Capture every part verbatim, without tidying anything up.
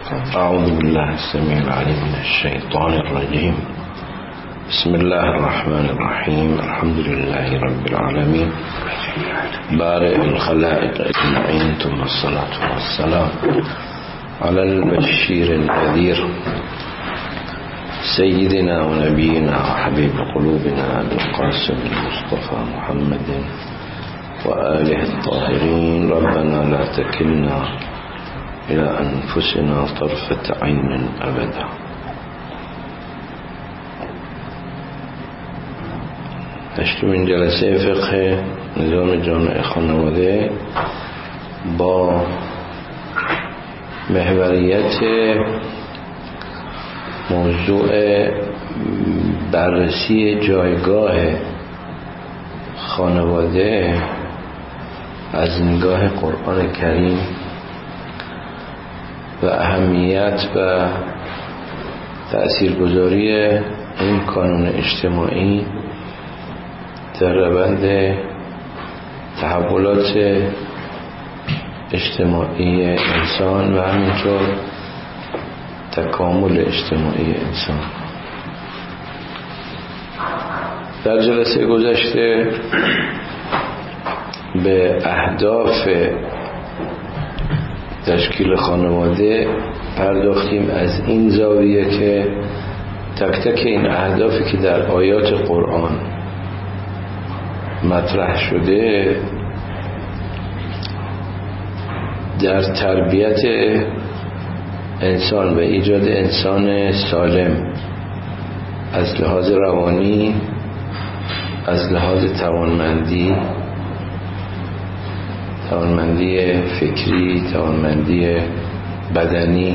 أعوذ بالله السميع العليم من الشيطان الرجيم. بسم الله الرحمن الرحيم. الحمد لله رب العالمين بارئ الخلائق أجمعين، ثم الصلاة والسلام على البشير النذير سيدنا ونبينا وحبيب قلوبنا القاسم المصطفى محمد وآله الطاهرين. ربنا لا تكلنا إلى أنفسنا طرفة عين أبدا. هشتمین جلسه فقه نظام جامع خانواده با محوریت موضوع بررسی جایگاه خانواده از نگاه قرآن کریم و اهمیت و تأثیرگذاری این کانون اجتماعی در روند تحولات اجتماعی انسان و همینطور تکامل اجتماعی انسان. در جلسه گذشته به اهداف تشکیل خانواده پرداختیم از این زاویه که تک تک این اهدافی که در آیات قرآن مطرح شده در تربیت انسان و ایجاد انسان سالم از لحاظ روانی، از لحاظ توانمندی توانمندی فکری، توانمندی بدنی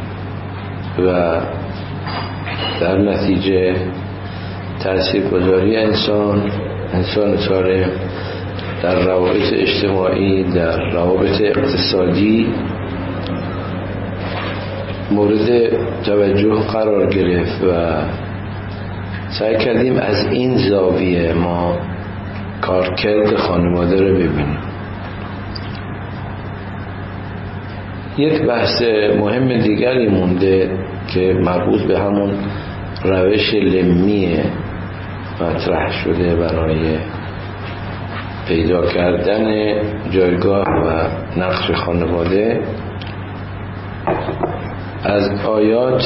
و در نتیجه تاثیرگذاری انسان انسان سالم در روابط اجتماعی، در روابط اقتصادی مورد توجه قرار گرفت و سعی کردیم از این زاویه ما کارکرد خانواده رو ببینیم. یک بحث مهم دیگری مونده که مربوط به همون روش لمی مطرح شده برای پیدا کردن جایگاه و نقش خانواده از آیات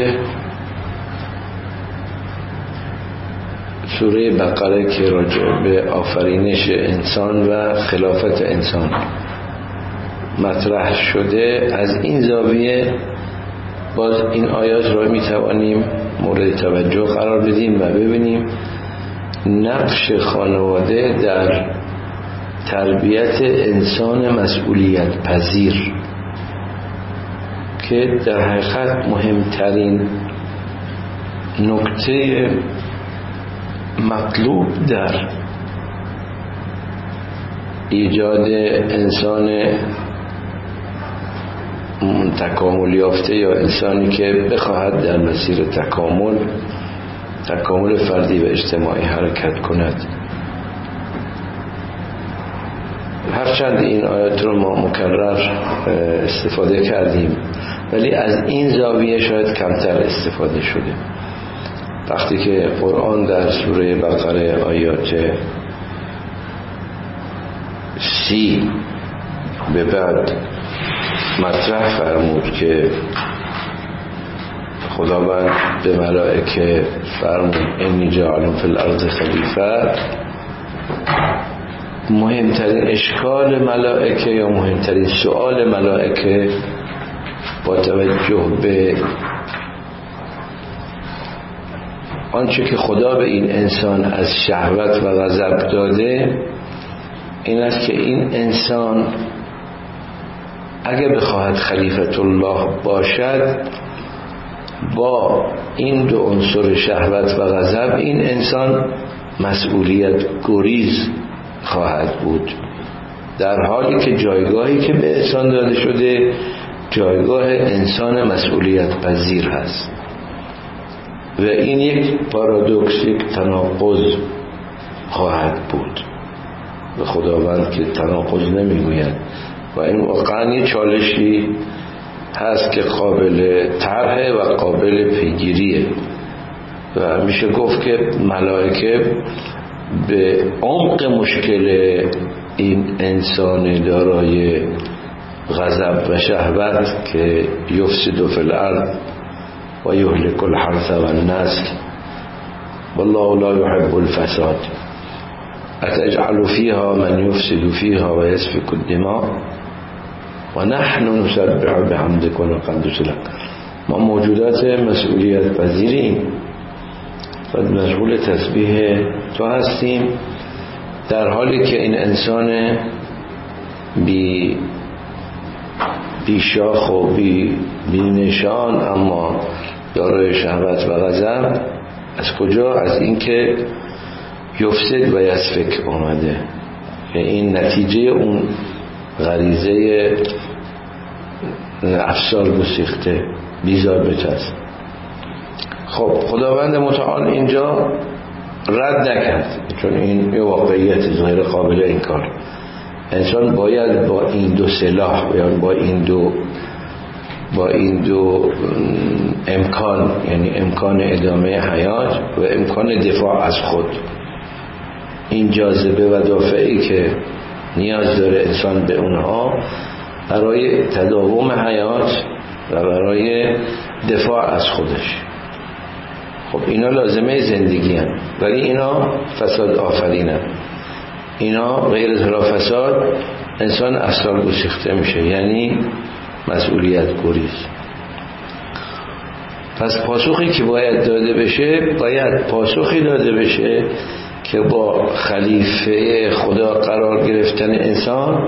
سوره بقره که راجع به آفرینش انسان و خلافت انسان مطرح شده. از این زاویه باز این آیات را می توانیم مورد توجه قرار بدیم و ببینیم نقش خانواده در تربیت انسان مسئولیت پذیر که در حقیقت مهمترین نکته مطلوب در ایجاد انسان تکامل یافته یا انسانی که بخواهد در مسیر تکامل تکامل فردی و اجتماعی حرکت کند. هرچند این آیات رو ما مکرر استفاده کردیم ولی از این زاویه شاید کمتر استفاده شده. وقتی که قرآن در سوره بقره آیات سی به بعد مطرح فرمود که خداوند به ملائکه فرمود انی جاعل فی الارض خلیفه، مهمترین اشکال ملائکه یا مهمترین سؤال ملائکه با توجه به آنچه که خدا به این انسان از شهوت و غضب داده این است که این انسان اگه بخواهد خلیفت الله باشد با این دو عنصر شهوت و غضب این انسان مسئولیت گریز خواهد بود، در حالی که جایگاهی که به انسان داده شده جایگاه انسان مسئولیت پذیر هست و این یک پارادوکس، یک تناقض خواهد بود. به خداوند که تناقض نمیگوید و این واقعا یه چالشی هست که قابل طرحه و قابل پیگیریه و میشه گفت که ملائکه به عمق مشکل این انسان دارای غضب و شهوت که یفسد فی الارض و یهلک الحرث و النسل والله لا يحب الفساد اتجعل فيها من يفسد فيها و يسفك الدماء و نحن نسبح بحمدک و نقدس لک. ما موجودات مسئولیت پذیریم و مشغول تسبیح تو هستیم در حالی که این انسان بی بی شاخ و بی, بی نشان اما دارای شهوت و غضب از کجا؟ از اینکه یفسد و یسفک آمده که این نتیجه اون غریزه افسار گسیخته بی‌ضابطه است. خب خداوند متعال اینجا رد نکرد چون این یه واقعیت غیر قابل انکار. انسان باید با این دو سلاح یا با این دو با این دو امکان، یعنی امکان ادامه حیات و امکان دفاع از خود، این جاذبه و دافعی که نیاز داره انسان به اونها برای تداوم حیات و برای دفاع از خودش. خب اینا لازمه زندگی هم، ولی اینا فساد آفرین هم. اینا غیر از فساد انسان افسار گسیخته میشه، یعنی مسئولیت گریز. پس پاسخی که باید داده بشه، باید پاسخی داده بشه که با خلیفه خدا قرار گرفتن انسان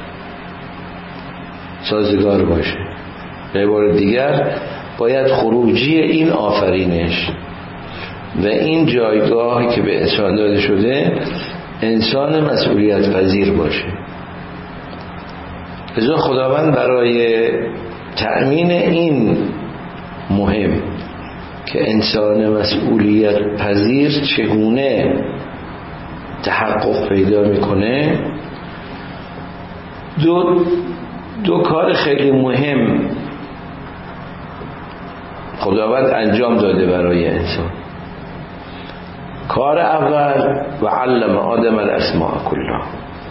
سازگار باشه. به عبارت دیگر باید خروجی این آفرینش و این جایگاهی که به انسان داده شده انسان مسئولیت پذیر باشه. لذا خداوند برای تأمین این مهم که انسان مسئولیت پذیر چگونه تحقق پیدا میکنه دو دو کار خیلی مهم خداوند انجام داده برای انسان. کار اول و علم آدم الاسماء کلها،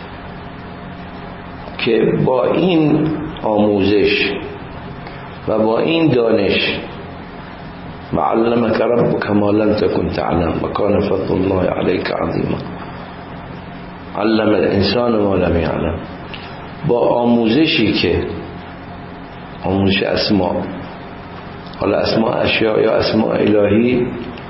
که با این آموزش و با این دانش و علمک ربک ما لم تکن تعلم و کان فضل الله علیک عظیما، علم الانسان ما لم یعلم، با آموزشی که آموزش اسماء، حالا اسماء اشیاء یا اسماء الهی،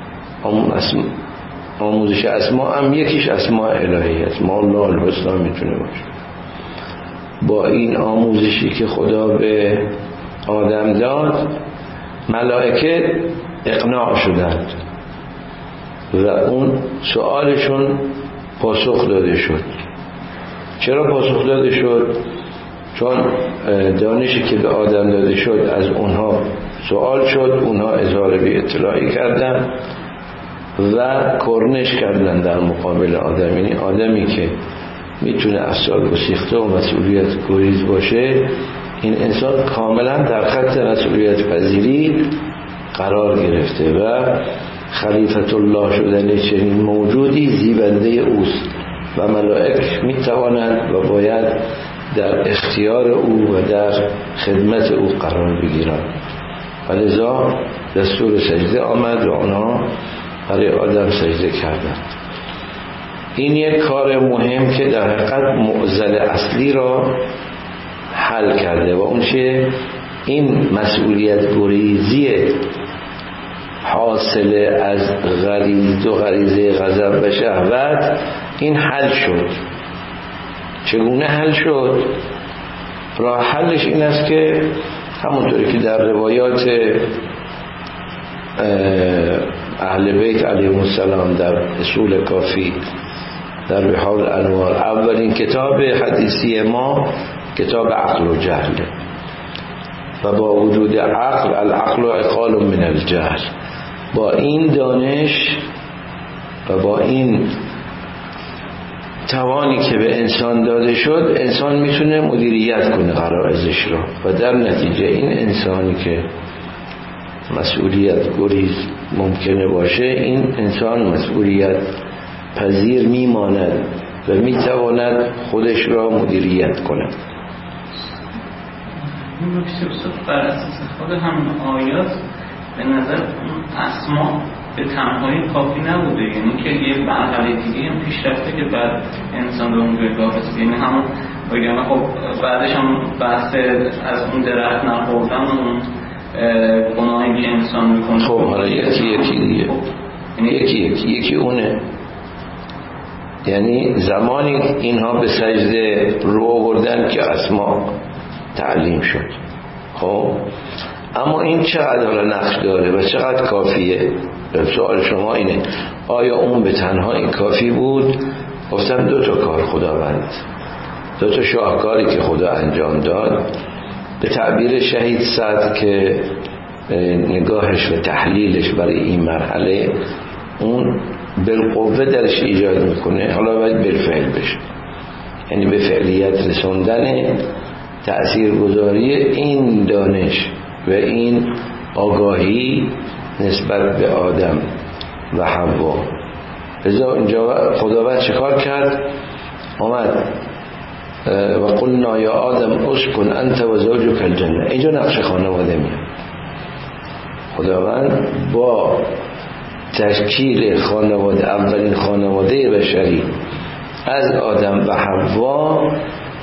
آموزش اسماء هم یکیش اسماء الهی، اسماء الله الحسنا میتونه باشه. با این آموزشی که خدا به آدم داد ملائکه اقناع شدند و اون سوالشون پاسخ داده شد. چرا پاسخ داده شد؟ چون دانشی که به آدم داده شد از اونها سوال شد، اونها اظهار بی اطلاعی کردن و کرنش کردن در مقابل آدم. یعنی آدمی که میتونه افسار گسیخته و مسئولیت گریز باشه، این انسان کاملا در خط مسئولیت پذیری قرار گرفته و خلیفت الله شدن چنین موجودی زیبنده اوست و ملائک میتوانند و باید در اختیار او و در خدمت او قرار بگیرند. ولذا دستور سجده آمد و آنها برای آدم سجده کردند. این یک کار مهم که در حقیقت معضل اصلی را حل کرده و اون چه این مسئولیت گریزی حاصل از غریزه و غریزه غضب و شهوت این حل شد. چگونه حل شد؟ راه حلش این است که همونطوری که در روایات اهل بیت علیهم السلام در اصول کافی در بحار الانوار، اولین کتاب حدیثی ما کتاب عقل و جهل و با وجود عقل، العقل عقال من الجهل، با این دانش و با این توانی که به انسان داده شد انسان میتونه مدیریت کنه غرایزش رو و در نتیجه این انسانی که مسئولیت گریز ممکنه باشه این انسان مسئولیت پذیر میماند و میتواند خودش را مدیریت کند. این نکته اصلا بر اساس خود همین آیات به نظر اسما به تنهایی کافی نبوده، یعنی که یه مرحله دیگه هم پیش رفته که بعد انسان به اون جایگاه رسید، یعنی همون بگم خب بعدش هم بحث از اون درخت نخوردن اون گناهی که انسان میکنه. خب حالا یکی یکی دیگه یعنی یکی یکی یکی اونه، یعنی زمانی اینها به سجده رو آوردن که اسما تعلیم شد. خب اما این چقدر حالا نقش داره و چقدر کافیه؟ سوال شما اینه آیا اون به تنهایی کافی بود؟ گفتم دو تا کار خداوند، دو تا شاهکاری که خدا انجام داد. به تعبیر شهید سعد که نگاهش و تحلیلش برای این مرحله اون بالقوه درش ایجاد میکنه، حالا باید بالفعل بشه، یعنی به فعلیت رسوندن تأثیرگذاری این دانش و این آگاهی نسبت به آدم و حوا. لذا اینجا خداوند چه کار کرد؟ آمد و قلنا یا آدم اسکن انت و زوجک الجنه. اینجا نقش خانواده میاد. خداوند با تشکیل خانواده، اولین خانواده بشری از آدم و حوا،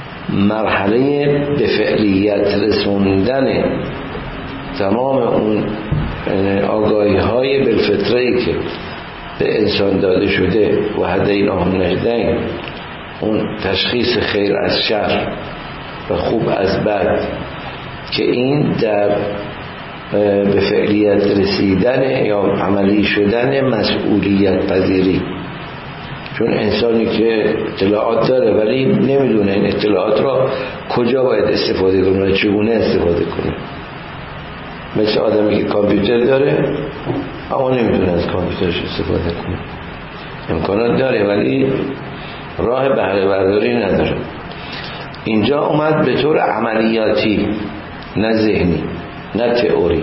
مرحله به فعلیت رسوندن تمام اون آگاهی های بالفطره‌ای که به انسان داده شده و هدیناهم النجدین، اون تشخیص خیر از شر و خوب از بد، که این در به فعلیت رسیدن یا عملی شدن مسئولیت پذیری. چون انسانی که اطلاعات داره ولی نمیدونه این اطلاعات را کجا باید استفاده کنه و چگونه استفاده کنه، مثل آدمی که کامپیوتر داره اما نمیدونه از کامپیوترش استفاده کنه، امکانات داره ولی راه بهره برداری نداره. اینجا اومد به طور عملیاتی، نه ذهنی نه تئوری،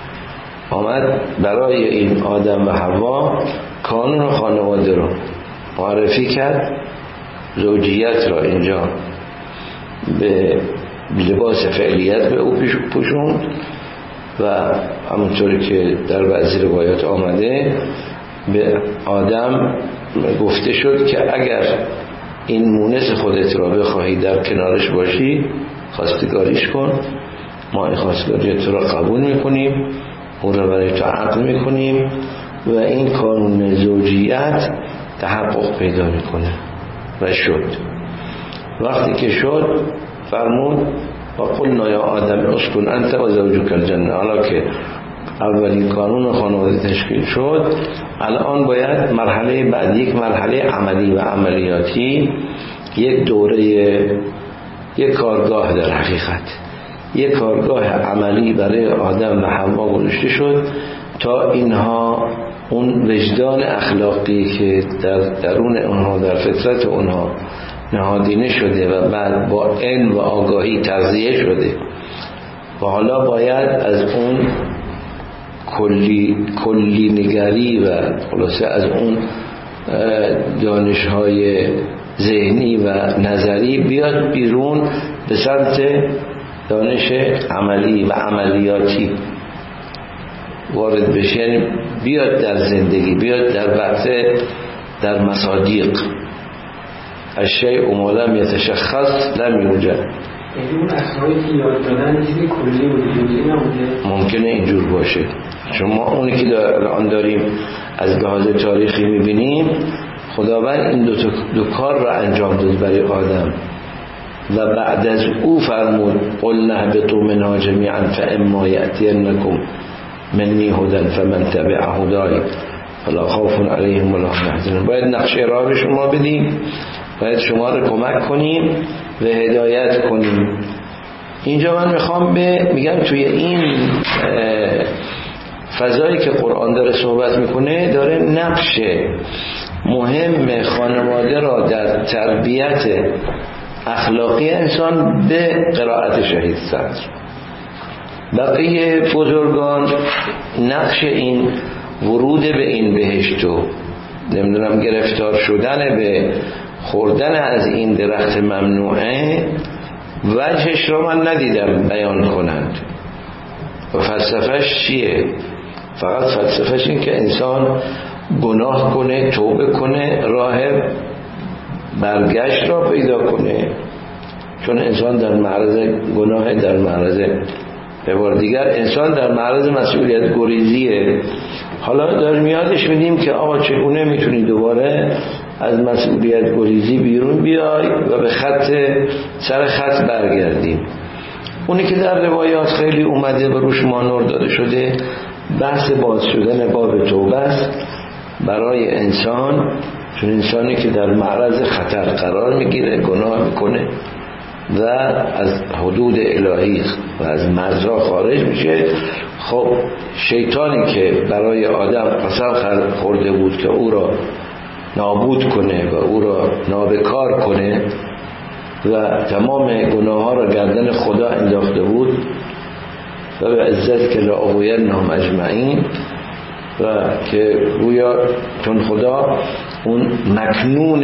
آمد برای این آدم و حوا کانون خانواده رو معرفی کرد. زوجیت را اینجا به لباس فعلیت به او پوشوند و همونطوری که در بعضی روایات آمده به آدم گفته شد که اگر این مونس خودت را بخواهی در کنارش باشی خواستگاریش کن، ما این خواستگاری تو را قبول میکنیم، اون را برای تو عقد میکنیم و این قانون زوجیت تحقق پیدا میکنه. و شد. وقتی که شد فرمود و قلنا یا آدم اسکن انت و زوجک الجنه. حالا که اولین قانون خانواده تشکیل شد، الان باید مرحله بعد، یک مرحله عملی و عملیاتی، یک دوره، یک کارگاه، در حقیقت یک کارگاه عملی برای آدم و حوا گذاشته شد تا اینها اون وجدان اخلاقی که در درون اونها، در فطرت اونها نهادینه شده و بعد با علم و آگاهی تغذیه شده و حالا باید از اون کلی کلی نگری و خلاصه از اون دانش‌های ذهنی و نظری بیاد بیرون به سمت دانش عملی و عملیاتی وارد بشه، یعنی بیاد در زندگی، بیاد در وقت، در مصادیق. الشیء ما لم یتشخص لم یوجد. یعنی اون اسمایی که یاد دادن چیزی کلی و جزئی نبوده؟ ممکنه اینجور باشه، چون ما اونی که الان داریم از لحاظ تاریخی میبینیم خداوند این دو, دو کار را انجام داد برای آدم و بعد از او فرمود قل نهبطوا منها جمیعا فاما یأتینکم منی هدی فمن تبع هدای فلا خوف علیهم ولا هم یحزنون. باید نقشه راه به شما بدیم، باید شما رو کمک کنیم و هدایت کنیم. اینجا من میخوام به میگم توی این فضایی که قرآن داره صحبت میکنه، داره نقش مهم خانواده را در تربیت اخلاقی انسان به قرائت شهید صدر. بقیه بزرگان نقش این ورود به این بهشت و نمیدونم گرفتار شدن به خوردن از این درخت ممنوعه وجهش را من ندیدم بیان کنند. و فلسفهش چیه؟ فقط فلسفهش این که انسان گناه کنه، توبه کنه، راه برگشت را پیدا کنه، چون انسان در معرض گناه، در معرض به بار دیگر انسان در معرض مسئولیت گریزیه. حالا در میادش میدیم که آقا چگونه میتونی دوباره از مسئولیت گریزی بیرون بیای و به خط سر خط برگردیم. اونی که در روایات خیلی اومده و روش مانور داده شده بحث باز شدن باب توبه است برای انسان، چون انسانی که در معرض خطر قرار میگیره گناه میکنه و از حدود الهی و از مرزها خارج میشه. خب شیطانی که برای آدم قسم خورده بود که او را نابود کنه و او را نابکار کنه و تمام گناه ها را گردن خدا انداخته بود و به عزت که لأغوینهم اجمعین، و که گویا چون خدا اون مکنون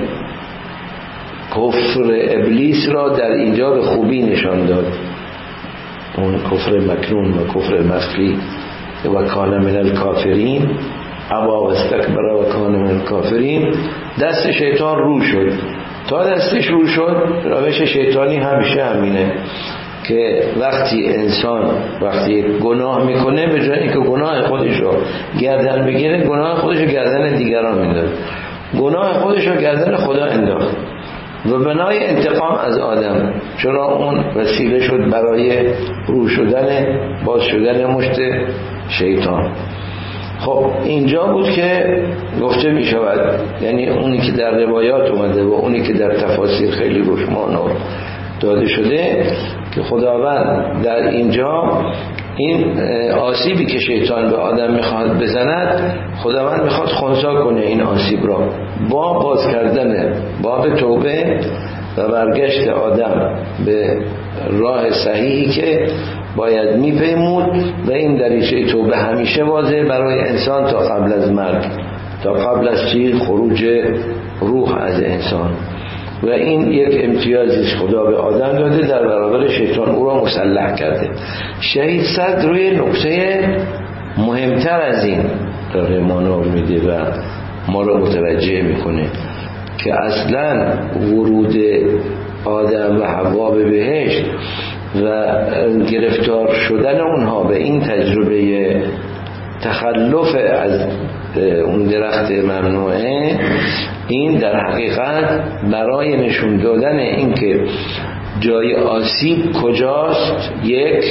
کفر ابلیس را در اینجا به خوبی نشان داد، اون کفر مکنون و کفر مخفی. و کان من الکافرین ابا و استکبر و کان من الکافرین. دست شیطان رو شد. تا دستش رو شد روش شیطانی همیشه همینه که وقتی انسان وقتی گناه میکنه به جای اینکه گناه خودش رو گردن بگیره گناه خودش رو گردن دیگران میندازه، گناه خودش رو گردن خدا انداخت و بنای انتقام از آدم، چرا اون وسیله شد برای رو شدن باز شدن مشت شیطان. خب اینجا بود که گفته می شود، یعنی اونی که در روایات اومده و اونی که در تفاسیر خیلی روشمان داده شده که خداوند در اینجا این آسیبی که شیطان به آدم میخواد بزند خداوند میخواد خنثی کنه این آسیب را با باز کردن باب توبه و برگشت آدم به راه صحیحی که باید میپیمود و این دریچه توبه همیشه واضحه برای انسان تا قبل از مرگ، تا قبل از چی؟ خروج روح از انسان. و این یک امتیازی خدا به آدم داده در برابر شیطان او را مسلح کرده. شهید صدر روی نکته مهمتر از این داره مانور میده و ما را متوجه میکنه که اصلا ورود آدم و حوا به بهشت و گرفتار شدن اونها به این تجربه تخلف از اون درخت ممنوعه، این در حقیقت برای نشون دادن این که جای آسیب کجاست، یک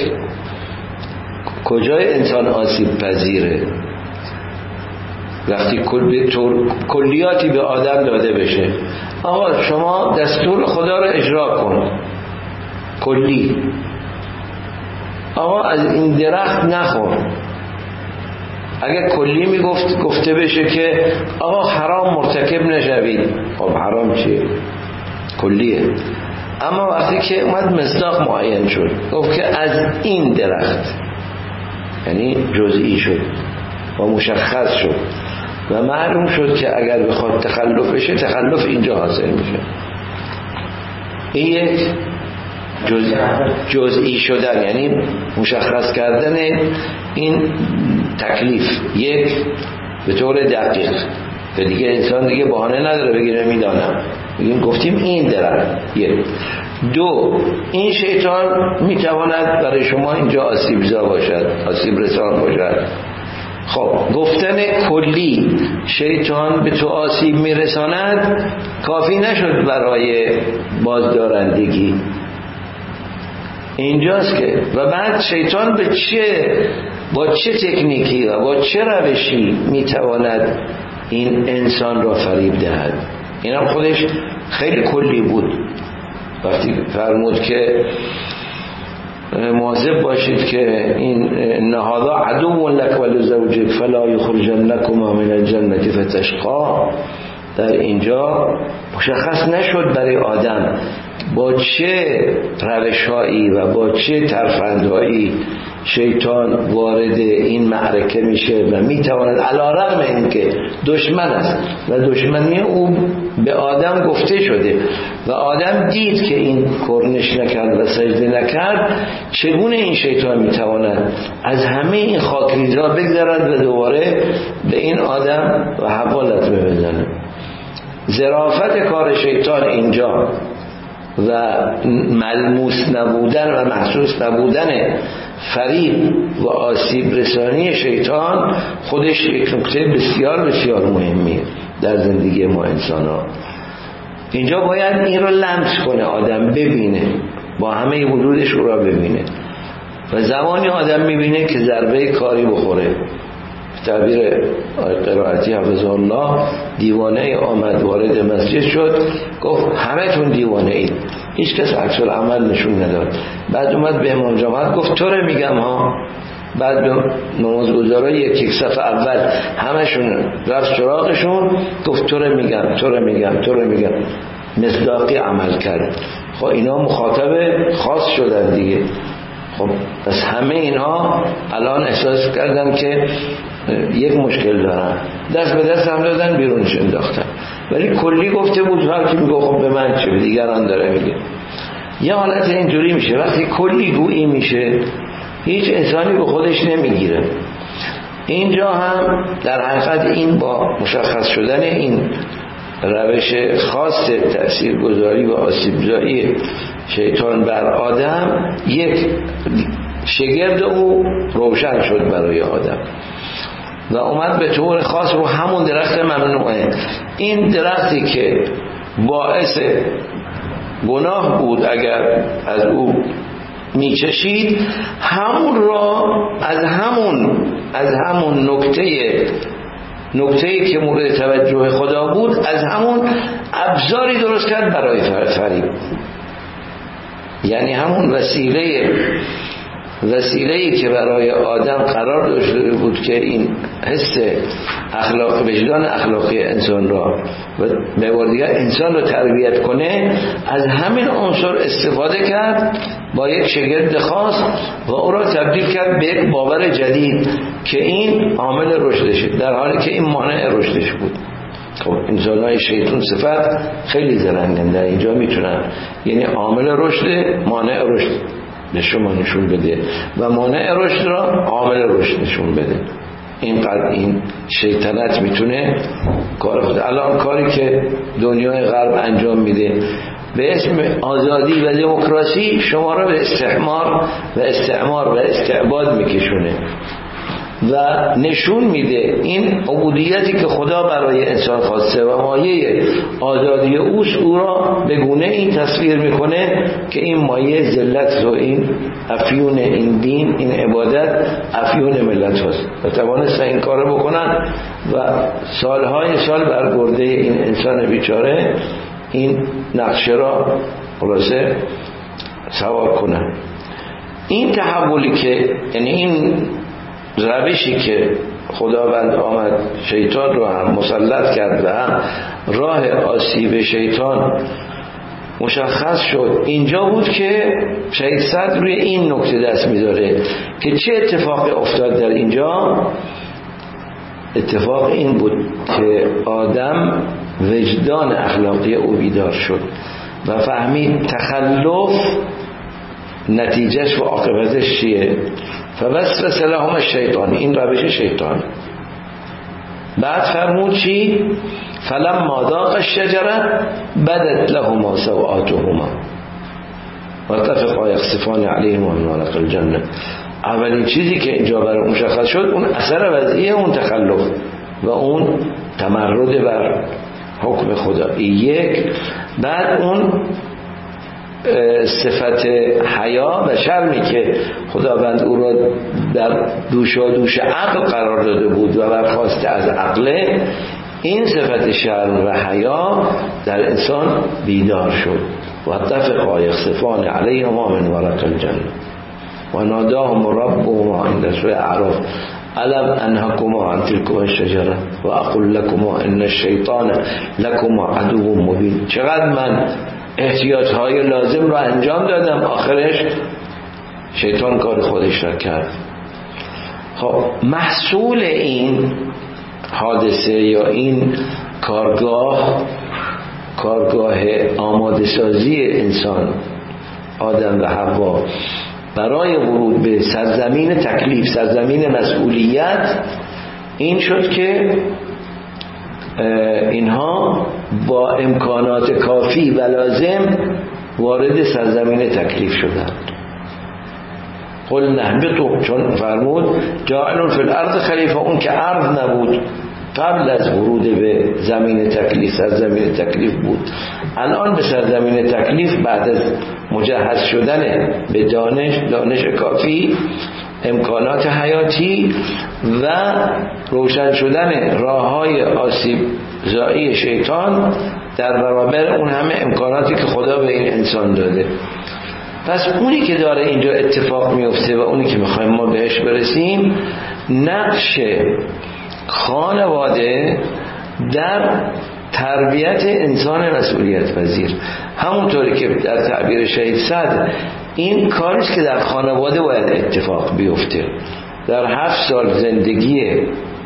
کجای انسان آسیب پذیره. وقتی کل کلیاتی به آدم داده بشه آقا شما دستور خدا رو اجرا کن کلی، آقا از این درخت نخور. اگر کلی میگفت گفته بشه که آقا حرام مرتکب نشوید، خب حرام چیه؟ کلیه. اما وقتی که اومد مصداق معین شد گفت که از این درخت، یعنی جزئی شد و مشخص شد و معلوم شد که اگر بخواد تخلف بشه تخلف اینجا حاصل میشه. این یک جز... جزئی شدن، یعنی مشخص کردن این تکلیف یک به طور دقیق که دیگه انسان دیگه بهانه نداره بگیره میدانم، میگیم گفتیم این درخت. یک. دو، این شیطان میتواند برای شما اینجا آسیب زا باشد، آسیب رسان باشد. خب گفتن کلی شیطان به تو آسیب میرساند کافی نشد برای بازدارندگی، اینجاست که و بعد شیطان به چه با چه تکنیکی و با چه روشی میتواند این انسان را فریب دهد. این هم خودش خیلی کلی بود وقتی فرمود که مواظب باشید که این نهادا عدو لک ولزوجک فلا یخرجنکما من الجنة فتشقا. در اینجا مشخص نشد برای آدم با چه روش‌هایی و با چه ترفندهایی شیطان وارد این معرکه میشه و میتواند علی‌رغم اینکه دشمن است و دشمنی او به آدم گفته شده و آدم دید که این کرنش نکرد و سجده نکرد، چگونه این شیطان میتواند از همه این خاکریزها بگذرد و دوباره به این آدم و حوا لطمه بزنه. ظرافت کار شیطان اینجا و ملموس نبودن و محسوس نبودن فریب و آسیب رسانی شیطان خودش یک نکته بسیار بسیار مهمیه در زندگی ما انسان ها. اینجا باید این رو لمس کنه آدم، ببینه، با همه وجودش او را ببینه و زمانی آدم میبینه که ضربه کاری بخوره. تعبیر قرائتی حفظه الله، دیوانه آمد وارد مسجد شد، گفت همه تون دیوانه اید، هیچ کس عکس العمل نشون نداد. بعد اومد به امام جماعت گفت تو رو میگم ها. بعد به نمازگزارای یک یک صف اول همشون رفت سراغشون، گفت تو رو میگم تو رو میگم تو رو میگم، مصداقی عمل کرد. خب اینا مخاطب خاص شدن دیگه. خب پس همه اینها الان احساس کردن که یک مشکل دارن، دست به دست هم دادن، بیرونش انداختن. ولی کلی گفته بود، هر کی میگه خب به من چه، به دیگران داره میگه. یه حالت اینجوری میشه وقتی کلی گویی میشه، هیچ انسانی به خودش نمیگیره. اینجا هم در حقیقت این با مشخص شدن این روش خاص تاثیرگذاری و آسیبزایی شیطان بر آدم، یک شگرد او روشن شد برای آدم و اومد به طور خاص رو همون درخت ممنوعه. این درختی که باعث گناه بود اگر از او میچشید، همون را از همون از همون نکته نکته‌ای که مورد توجه خدا بود، از همون ابزاری درست کرد برای فریب. یعنی همون وسیله وسیله‌ای که برای آدم قرار داشته بود که این حس اخلاق وجدان اخلاقی انسان را و به بار دیگر انسان را تربیت کنه، از همین عنصر استفاده کرد با یک شگرد خاص و او را تبدیل کرد به یک باور جدید که این عامل رشدشه، در حالی که این مانع رشدش بود. خب انسان‌های شیطان صفت خیلی زرنگن، در اینجا میتونن یعنی عامل رشد، مانع رشد به شما نشون بده و مانع رشد را عامل رشد نشون بده. اینقدر این شیطنت میتونه کار خود. الان کاری که دنیای غرب انجام میده به اسم آزادی و دموکراسی شما را به استعمار و استعمار و استعباد میکشونه و نشون میده این عبودیتی که خدا برای انسان خواسته و مایه آزادی اوست، او را به گونه این تصویر میکنه که این مایه ذلت و این افیون این دین، این عبادت افیون ملت هست و توانستن این کار بکنن و سالهای سال برگرده این انسان بیچاره این نقشه را خلاصه سوار کنن. این تحولی که یعنی این روشی که خداوند آمد شیطان رو هم مسلط کرد و هم راه آسیب شیطان مشخص شد، اینجا بود که شهید صدر روی این نکته دست می‌ذاره که چه اتفاقی افتاد در اینجا. اتفاق این بود که آدم وجدان اخلاقی او بیدار شد و فهمید تخلف نتیجهش و عاقبتش چیه. فوسوس لهم الشیطان، این روش شیطان. بعد فرمود چی؟ فلما ذاقا الشجره بدت لهما سوآتهما واتفقا یخصفان علیهما من ورق الجنه. اولین چیزی که اینجا برای مشخص شد اون اثر وضعی اون تخلف و اون تمرد بر حکم خدا. یک، بعد اون صفت حیا و شرمی که خداوند او را در دوشا دوش عقل قرار داده بود و برخواسته از عقله، این صفت شرم و حیا در انسان بیدار شد. و اتفقا یخصفان علیهما من ورق الجنه و ناداهم ربهما، این در سوره اعراف الم انهاکما عن تلکما الشجره و اقول لکما ان الشیطان لکما عدو مبین. چقدر من احتیاطهای لازم را انجام دادم، آخرش شیطان کار خودش را کرد. خب محصول این حادثه یا این کارگاه، کارگاه آماده سازی انسان آدم و حوا برای ورود به سرزمین تکلیف، سرزمین مسئولیت، این شد که اینها با امکانات کافی و لازم وارد سرزمین تکلیف شدند. قل نهبطوا، چون فرمود جاعل فی الارض خلیفه، اون که ارض نبود قبل از ورود به زمین تکلیف، سرزمین تکلیف بود. الان به سرزمین تکلیف بعد از مجهز شدن به دانش، دانش کافی، امکانات حیاتی و روشن شدن راههای آسیب زایی شیطان در برابر اون همه امکاناتی که خدا به این انسان داده. پس اونی که داره اینجا اتفاق میفته و اونی که میخوایم ما بهش برسیم، نقش خانواده در تربیت انسان مسئولیت پذیر. همونطوری که در تعبیر شهید صدر این کاریست که در خانواده باید اتفاق بیفته. در هفت سال زندگی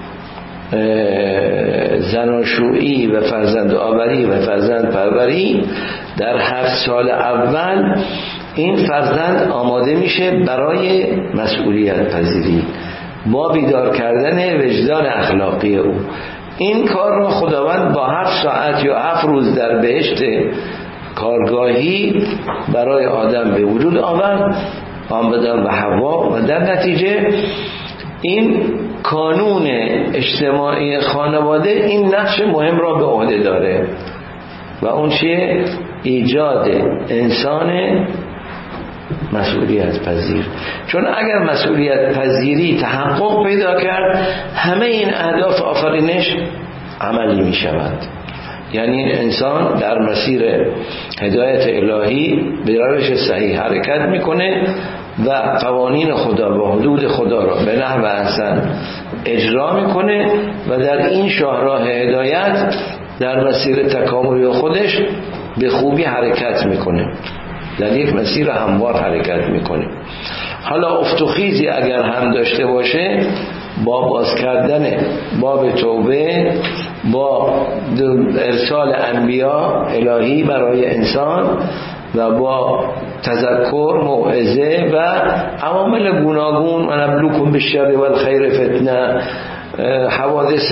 زناشویی و فرزند آوری و فرزند پروری، در هفت سال اول این فرزند آماده میشه برای مسئولیت پذیری با بیدار کردن وجدان اخلاقی او. این کار را خداوند با هفت ساعت یا هفت روز در بهشت کارگاهی برای آدم به وجود آورد، آدم و حوا، و در نتیجه این کانون اجتماعی خانواده این نقش مهم را به عهده داره و اون چیه؟ ایجاد انسان مسئولیت پذیر. چون اگر مسئولیت پذیری تحقق پیدا کرد، همه این اهداف آفرینش عملی می شود. یعنی انسان در مسیر هدایت الهی به روش صحیح حرکت میکنه و قوانین خدا و حدود خدا را به نحو احسن اجرا میکنه و در این شاهراه هدایت در مسیر تکاملی خودش به خوبی حرکت میکنه، در یک مسیر هموار حرکت میکنه. حالا افت و خیزی اگر هم داشته باشه، با باز کردن باب توبه، با ارسال انبیا الهی برای انسان و با تذکر، موعظه و عوامل گوناگون، و نبلوکم بالشر و الخیر فتنه، حوادث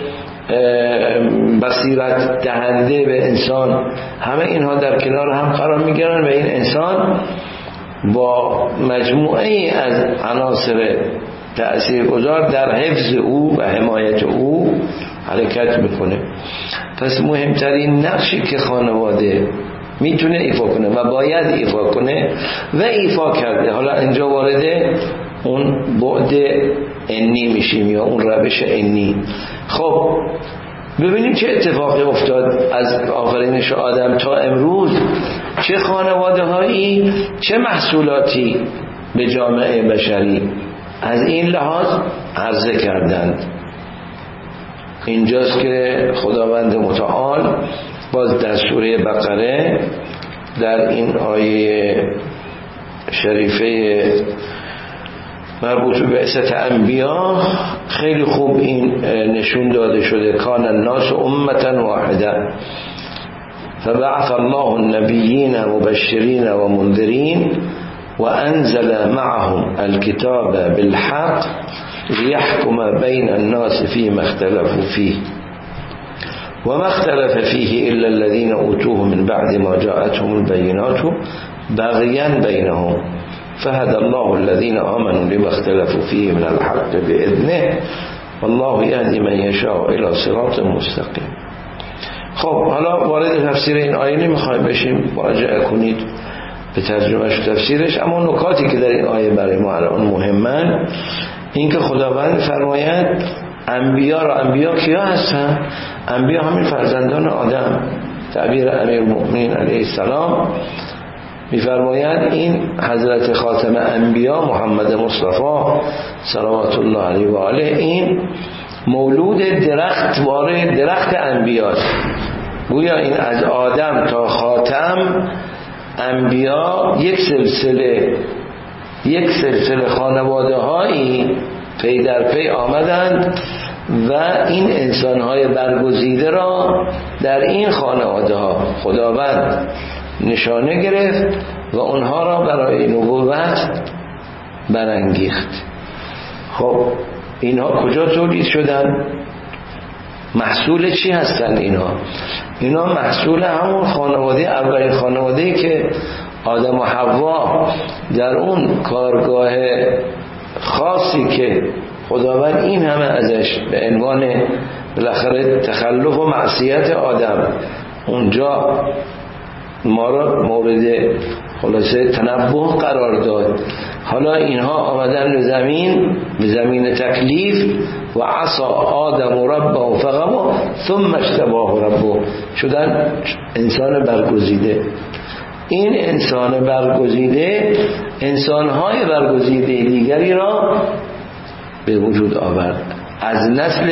بصیرت دهنده به انسان، همه اینها در کنار هم قرار میگیرن و این انسان با مجموعه ای از عناصر تأثیرگذار در حفظ او و حمایت او حرکت میکنه. پس مهمترین نقشی که خانواده میتونه ایفا کنه و باید ایفا کنه و ایفا کرده، حالا اینجا وارد اون بعد انی میشیم یا اون روش انی. خب ببینیم چه اتفاقی افتاد از آفرینش آدم تا امروز، چه خانواده هایی، چه محصولاتی به جامعه بشری از این لحاظ عرضه کردند. اینجاست که خداوند متعال باز در سوره بقره در این آیه شریفه مربوط به بعثت انبیا خیلی خوب این نشون داده شده. کان الناس امتا واحده فبعث الله النبیین مبشرین و منذرین و انزل معهم الكتاب بالحق ليحكم بين الناس فيما اختلفوا فيه وما اختلف فيه إلا الذين أوتوه من بعد ما جاءتهم البينات بغيا بينهم فهدى الله الذين آمنوا لما اختلفوا فيه من الحق بإذنه والله يهدي من يشاء إلى صراط مستقيم. خب حالا وارد تفسیر این آیه نمیخوایم بشیم، مراجعه کنید به ترجمهش و تفسیرش، اما نکاتی که در این آیه برای ما الان مهمن این که خداوند فرماید انبیا را، انبیا کیا هستن؟ انبیا همین فرزندان آدم. تعبیر امیرالمؤمنین علیه السلام میفرمایند این حضرت خاتم انبیا محمد مصطفی صلوات الله علیه و آله این مولود درخت واره درخت انبیاست. گویا این از آدم تا خاتم انبیا یک سلسله یک سلسله خانواده هایی پی در پی آمدند و این انسان های برگزیده را در این خانواده ها خداوند نشانه گرفت و اونها را برای نبوت برانگیخت. خب اینها کجا تولید شدن؟ محصول چی هستند اینها؟ اینا محصول همون خانواده، اولین خانواده‌ای که آدم و حوا در اون کارگاه خاصی که خداوند این همه ازش به عنوان بالاخره تخلف و معصیت آدم اونجا ما را مورد خلاصه تنبه قرار داد، حالا اینها آمدن به زمین، به زمین تکلیف و عصا آدم و ربه فغوا ثم اجتباه ربه، شدن انسان برگزیده. این انسان برگزیده انسانهای برگزیده دیگری را به وجود آورد. از نسل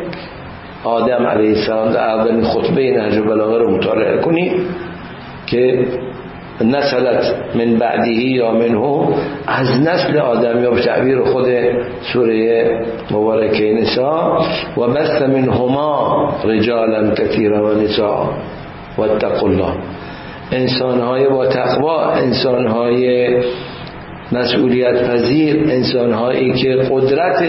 آدم علیه السلام در اولین خطبه نهج البلاغه رو مطالعه کنید که نسلت من بعدیه یا منه، از نسل آدم یا به تعبیر خود سوره مبارکه نساء و بث منهما رجالا کثیرا و نساء واتقوا الله، انسانهای با تقوا، انسانهای مسئولیت پذیر، انسانهایی که قدرت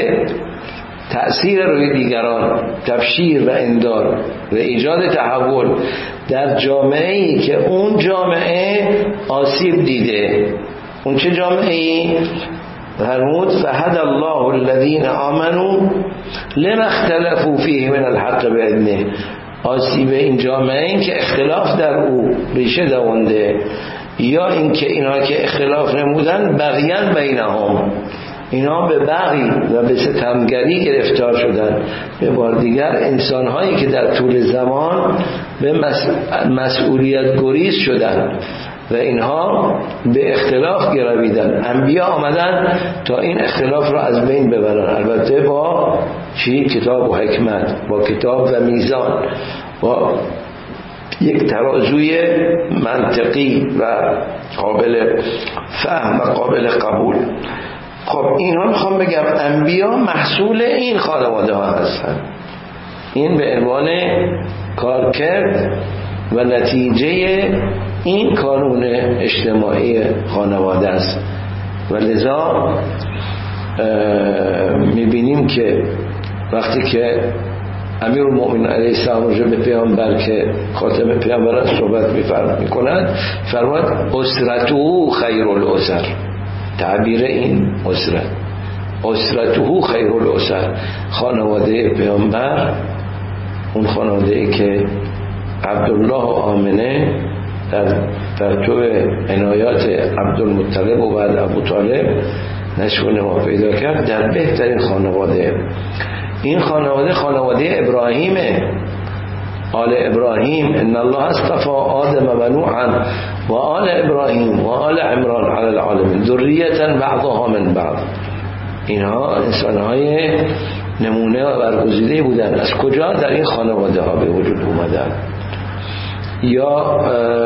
تأثیر روی دیگران، تبشیر و انذار و ایجاد تحول در جامعه‌ای که اون جامعه آسیب دیده. اون چه جامعه‌ای؟ فرمود فهدی الله الذین آمنوا لما اختلفوا فیه من الحق باذنه، آسیب این جامعه این که اختلاف در او ریشه دوانده، یا اینکه اینا که اختلاف نمودن بغیان بینهم، اینا به بغی و به ستمگری گرفتار شدن. به بار دیگر انسانهایی که در طول زمان به مسئولیت گریز شدن و اینها به اختلاف گرویدن. انبیا آمدن تا این اختلاف را از بین ببرن، البته با چی؟ کتاب و حکمت، با کتاب و میزان، با یک ترازوی منطقی و قابل فهم و قابل قبول. خب اینها میخوام بگم انبیا محصول این خانواده ها هستن. این به عنوان کارکرد و نتیجه این قانون اجتماعی خانواده است و لذا میبینیم که وقتی که امیرالمؤمنین علیه السلام راجع به پیامبر که خاتم پیامبران صحبت می‌کند فرمود اسرته خیر الاسر، تعبیر این اسرت اسرته خیر الاسر، خانواده پیامبر، اون خانواده‌ای که عبدالله و آمنه در پرتو عنایات عبدالمطلب و بعد ابو طالب نشون ما پیدا کرد، در بهترین خانواده. این خانواده خانواده ابراهیمه، آل ابراهیم، ان الله اصطفى آدم و نوحا و آل ابراهیم و آل عمران علی العالمین ذریة بعضها من بعض. اینها انسانهای نمونه و برگزیده بودن. از کجا؟ در این خانواده ها به وجود اومدن. یا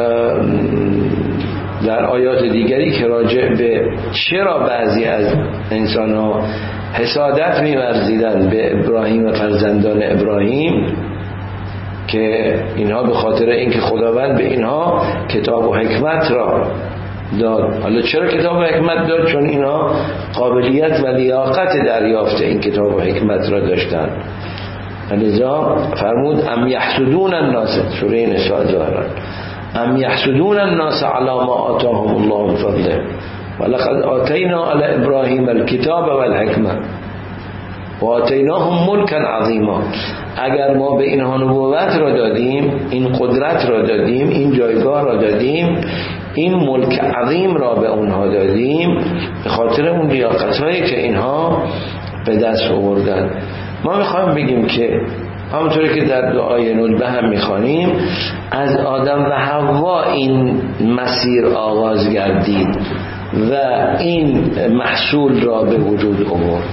در آیات دیگری که راجع به چرا بعضی از انسان ها حسادت می‌ورزیدند به ابراهیم و فرزندان ابراهیم، که اینها به خاطر اینکه خداوند به اینها کتاب و حکمت را داد. حالا چرا کتاب و حکمت داد؟ چون اینها قابلیت و لیاقت دریافت این کتاب و حکمت را داشتند. لذا فرمود ام یحسدون الناس، سوره نساء ظاهرا، ام یحسدون الناس علی ما آتاهم الله من فضله ولقد آتینا علی ابراهیم الکتاب و الحکمه و آتیناهم ملکا عظیما. اگر ما به اینها نبوت را دادیم، این قدرت را دادیم، این جایگاه را دادیم، این ملک عظیم را به اونها دادیم، به خاطر اون لیاقت هایی که اینها به دست آوردن. ما میخوایم بگیم که همونطوری که در دعای ندبه هم میخوانیم از آدم و حوا این مسیر آغاز گردید و این محصول را به وجود آورد.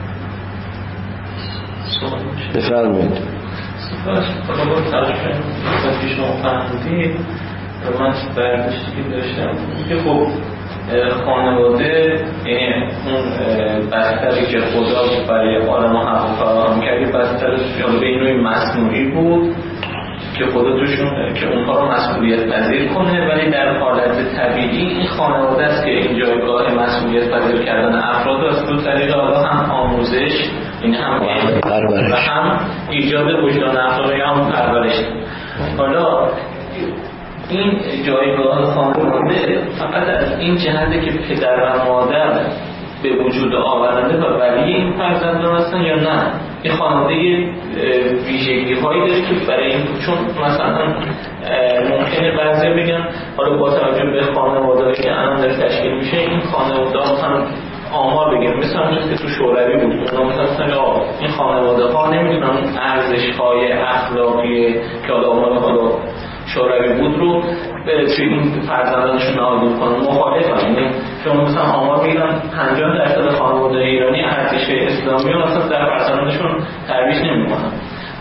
بفرمایید. سپاس خدا ترجمه وقتی شما فهمیدید و من برداشتی که داشتم که خب خانواده یعنی اون بستری که خدا برای آدم و حوا فراهم کرد بستر به این نوعی مصنوعی بود که خدا توشون که اونها رو مسئولیت پذیر کنه، ولی در حالت طبیعی این خانواده است که این جایگاه مسئولیت پذیر کردن افراد از دو طریق حالا هم آموزش این هم و هم ایجاد وجدان افراد یا هم پرورش. حالا این جایگاه خانواده فقط از این جهته که پدر و مادر به وجود آورنده و ولی این فرزندان هستن یا نه این خانواده ویژگی هایی داره که برای این چون مثلا ممکنه بعضی بگن حالا با توجه به خانواده که الان در تشکیل میشه این خانواده مثلا آمار بگیم مثلا چیزی که تو شوروی بود اونا مثلا یا این خانواده ها نمیتونن ارزش های اخلاقی که حالا حالا شوروی بود رو به توی این فرزندانشون نهادین کنن مخالفن. یعنی شما مثلا آمار میگن پنجاه درصد خانواده ایرانی ارزش اسلامی رو مثلا در فرزندانشون ترویج نمیکنن.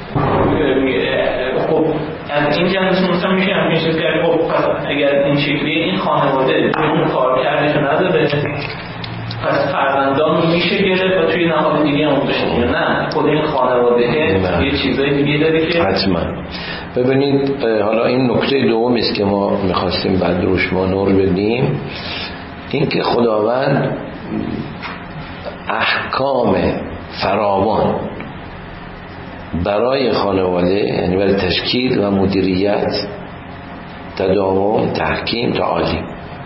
خب از این جنس مثلا میشه همین چیز کرد خب اگر این شکلی این خانواده اون کار کردش نداره پس فرزندان رو میشه گرفت و توی نهاد دیگه هم بشه یا نه خود این خانواده یه چیزای دیگه داره که حتما. ببینید حالا این نکته دومی است که ما میخواستیم بعد روش ما نور بدیم، این که خداوند احکام فراوان برای خانواده یعنی برای تشکیل و مدیریت تداوم تحکیم تعالیم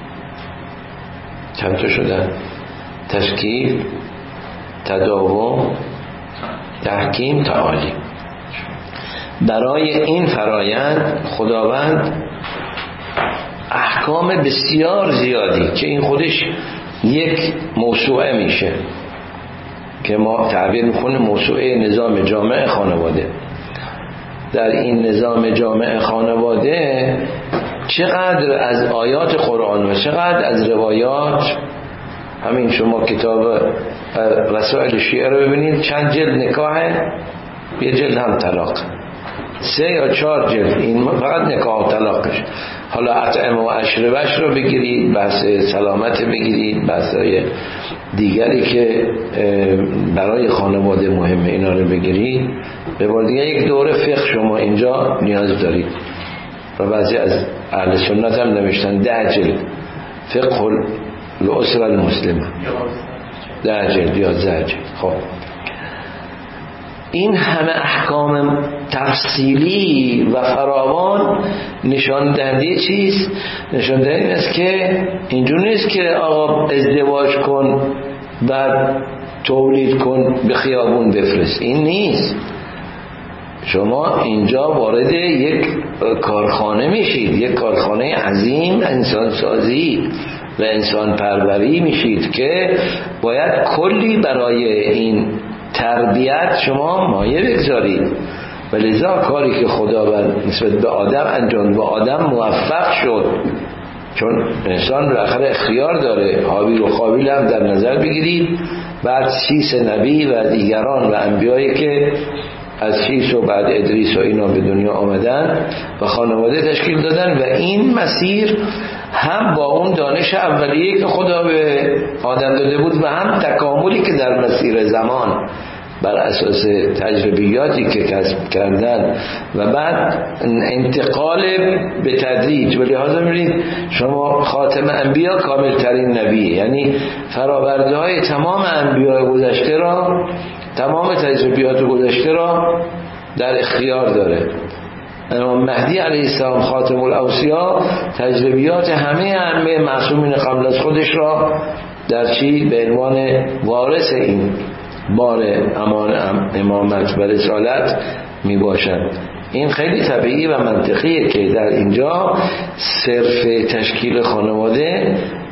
چند تا شدن؟ تشکیل تداوم تحکیم تعالیم. برای این فرایند خداوند احکام بسیار زیادی که این خودش یک موسوعه میشه که ما تعبیر میکنیم موسوعه نظام جامع خانواده. در این نظام جامع خانواده چقدر از آیات قرآن و چقدر از روایات، همین شما کتاب رسائل شیعه رو ببینید چند جلد نکاحه، یه جلد هم طلاق، سه یا چهار جلد این فقط نکاح و طلاقش. حالا اطعمه و اشربش رو بگیرید، بحث سلامت بگیرید، بحثای دیگری که برای خانواده مهمه اینا رو بگیرید. به بار دیگه یک دوره فقه شما اینجا نیاز دارید و بعضی از اهل سنت هم نوشتن ده جلد فقه الاسره المسلمه، ده جلد یا ده جلد. خب این همه احکام تفصیلی و فراوان نشان دهنده چیست؟ نشان دهنده این است که اینجور نیست که آقا ازدواج کن بعد تولید کن به خیابون بفرست، این نیست. شما اینجا وارد یک کارخانه میشید، یک کارخانه عظیم انسان سازی و انسان پروری میشید که باید کلی برای این تربیت شما مایه بگذارید. و لذا کاری که خداوند نسبت به آدم انجام و آدم موفق شد، چون انسان بالاخره اختیار داره، حابیل و قابیل هم در نظر بگیرید، بعد شیس نبی و دیگران و انبیایی که از شیس و بعد ادریس و اینا به دنیا آمدن و خانواده تشکیل دادن و این مسیر هم با اون دانش اولیه که خدا به آدم داده بود و هم تکاملی که در مسیر زمان بر اساس تجربیاتی که کسب کردن و بعد انتقال به تدریج. ولی لحاظا می‌بینید شما خاتم انبیا کامل ترین نبیه، یعنی فراورده های تمام انبیاء گذشته را، تمام تجربیات گذشته را در اختیار داره. امام مهدی علیه السلام خاتم الاوصیا تجربیات همه ائمه معصومین قبل از خودش را در چی به عنوان وارث این بار امان امامت و رسالت می باشند. این خیلی طبیعی و منطقیه که در اینجا صرف تشکیل خانواده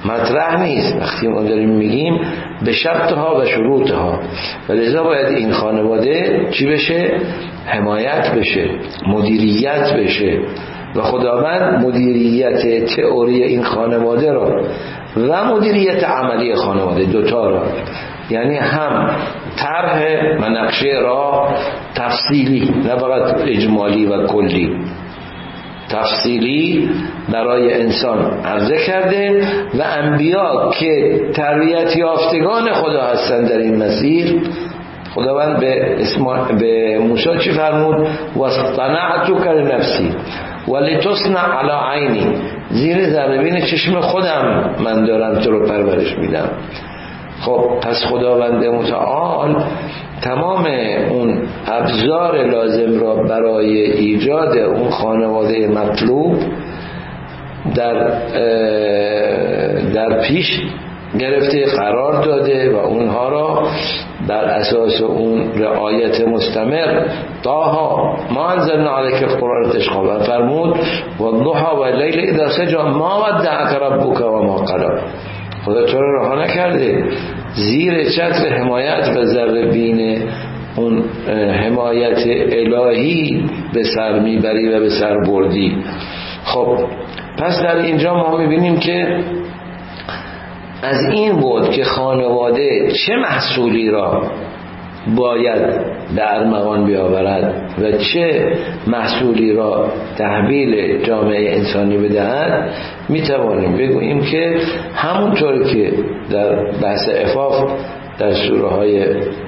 مطرح نیست وقتی ما داریم میگیم به شرطها و شروطها، و لذا باید این خانواده چی بشه؟ حمایت بشه، مدیریت بشه، و خداوند مدیریت تئوری این خانواده را و مدیریت عملی خانواده دوتا را، یعنی هم طرح و نقشه را تفصیلی نه فقط اجمالی و کلی، تفصیلی برای انسان عرضه کرده و انبیا که تربیت یافتگان خدا هستند در این مسیر. خداوند به اسم به موسی چی فرمود؟ واصطنعتک لنفسی ولتصنع علی عینی، زیر ذره چشم خودم من دارم تو رو پرورش میدم. خب پس خداوند متعال تمام اون ابزار لازم را برای ایجاد اون خانواده مطلوب در در پیش گرفته قرار داده و اونها را بر اساس اون رعایت مستمر طاها ما انزلنا علیک القرآن تشقا فرمود و الضحى و اللیل اذا سجى ما ودعک ربک و ما قلی. خدا تو رو رها نکرده، زیر چتر حمایت و ذره بین اون حمایت الهی به سر میبری و به سر بردی. خب پس در اینجا ما میبینیم که از این بود که خانواده چه محصولی را باید به ارمغان بیاورد و چه محصولی را تحویل جامعه انسانی بدهد، میتوانیم بگوییم که همونطور که در بحث عفاف در سوره های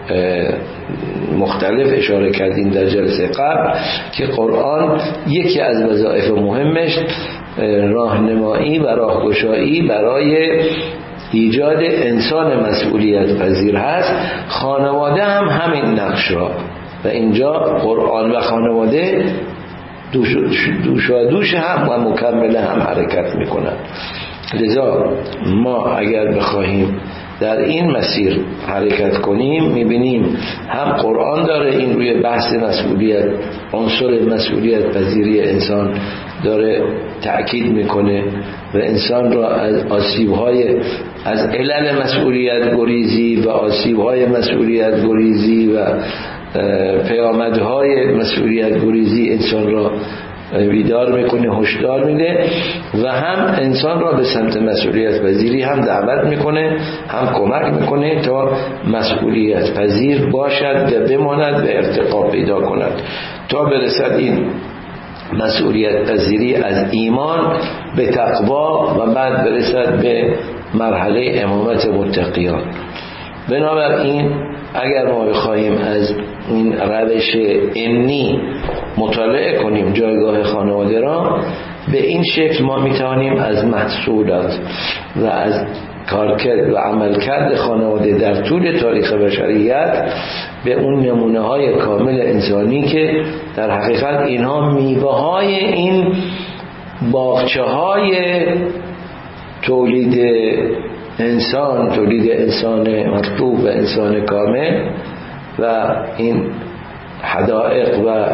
مختلف اشاره کردیم در جلسه قبل که قرآن یکی از وظایف مهمش راهنمایی و راهگشایی برای ایجاد انسان مسئولیت پذیر هست. خانواده هم همین نقش را، و اینجا قرآن و خانواده دوش دوشا دوش هم و مکمل هم حرکت میکنند. لذا ما اگر بخواهیم در این مسیر حرکت کنیم میبینیم هم قرآن داره این روی بحث مسئولیت، عنصر مسئولیت پذیری انسان داره تأکید میکنه و انسان را از آسیب‌های از علل مسئولیت گریزی و آسیب‌های مسئولیت گریزی و پیامدهای مسئولیت گریزی انسان را بیدار میکنه، هشدار میده و هم انسان را به سمت مسئولیت پذیری هم دعوت میکنه، هم کمک میکنه تا مسئولیت پذیر باشد و بماند و ارتقا پیدا کند تا برسد این مسئولیت پذیری از ایمان به تقوا و بعد برسد به مرحله امامت متقیان. بنابراین اگر ما بخواهیم از این روش انی مطالعه کنیم جایگاه خانواده را، به این شکل ما میتوانیم از محصولات و از کارکرد و عملکرد خانواده در طول تاریخ بشریت به اون نمونه های کامل انسانی که در حقیقت اینها میوه های این باغچه های تولید انسان، تولید انسان مطلوب و انسان کامل و این حدائق و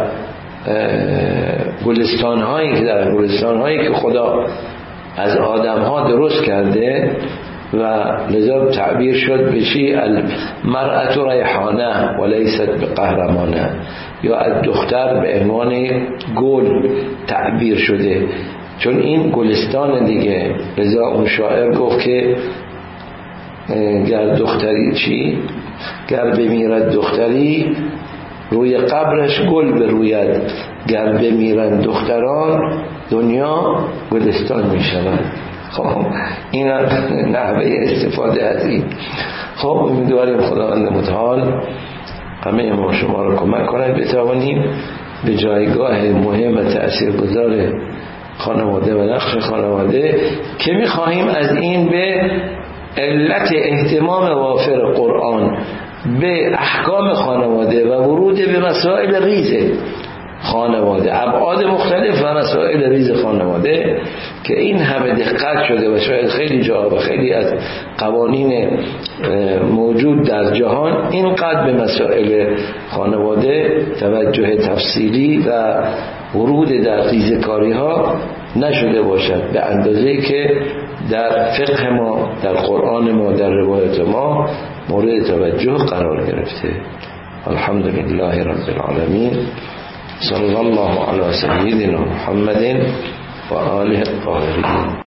گلستان هایی که در گلستان هایی که خدا از آدم ها درست کرده و لذا تعبیر شد بشی المرأة ریحانه و لیست بقهرمانه، یا از دختر به عنوان گل تعبیر شده چون این گلستان دیگه. لذا اون شاعر گفت که گر دختری چی؟ گر بمیرد دختری روی قبرش گل بروید، گر بمیرند دختران دنیا گلستان می شود. خب این نحوه استفاده از این. خب امیدواریم خداوند متعال همه ما شما را کمک کند بتوانیم به جایگاه مهم و تأثیرگذار خانواده و نقش خانواده که می‌خواهیم از این به علت اهتمام وافر قرآن به احکام خانواده و ورود به مسائل ریز خانواده، ابعاد مختلف و مسائل ریز خانواده که این همه دقت شده و شاید خیلی جا و خیلی از قوانین موجود در جهان اینقدر به مسائل خانواده توجه تفصیلی و ورود در ریزکاری ها نشده باشد به اندازه‌ای که در فقه ما، در قرآن ما، در روایت ما مورد توجه قرار گرفته. الحمدلله رب العالمین. صلی الله علی سیدنا محمد و آله الطاهرین.